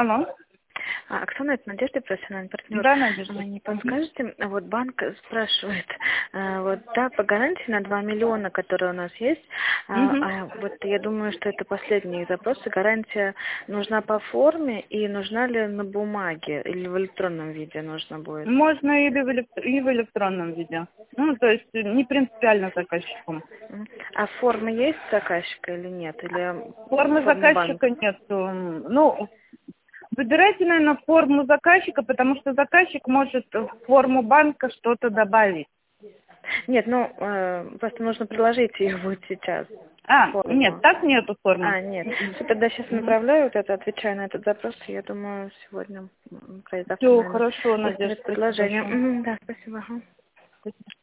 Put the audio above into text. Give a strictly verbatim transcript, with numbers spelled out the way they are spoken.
Алло. А, Оксана, это Надежда, профессиональный партнер. Да, Надежда. А, Не подскажете, вот банк спрашивает, а, вот да, по гарантии на два миллиона, которые у нас есть, а, Мгм. а вот я думаю, что это последние запросы. Гарантия нужна по форме и нужна ли на бумаге или в электронном виде нужно будет? Можно или в, электр- и в электронном виде. Ну, то есть не принципиально заказчику. М. А форма есть заказчика или нет? Или Формы форма банка? заказчика нет. М, Ну, выбирайте, наверное, форму заказчика, потому что заказчик может в форму банка что-то добавить. Нет, ну, э, просто нужно приложить ее будет сейчас, А, нет, форму. так нету формы. А, нет. Всё, тогда сейчас Мгм. направляю вот это, отвечаю на этот запрос. и Я думаю, сегодня, м, завтра, Все наверное, хорошо, Надежда, выставит спасибо предложение. большое. Мгм, да, спасибо. Ага. Спасибо.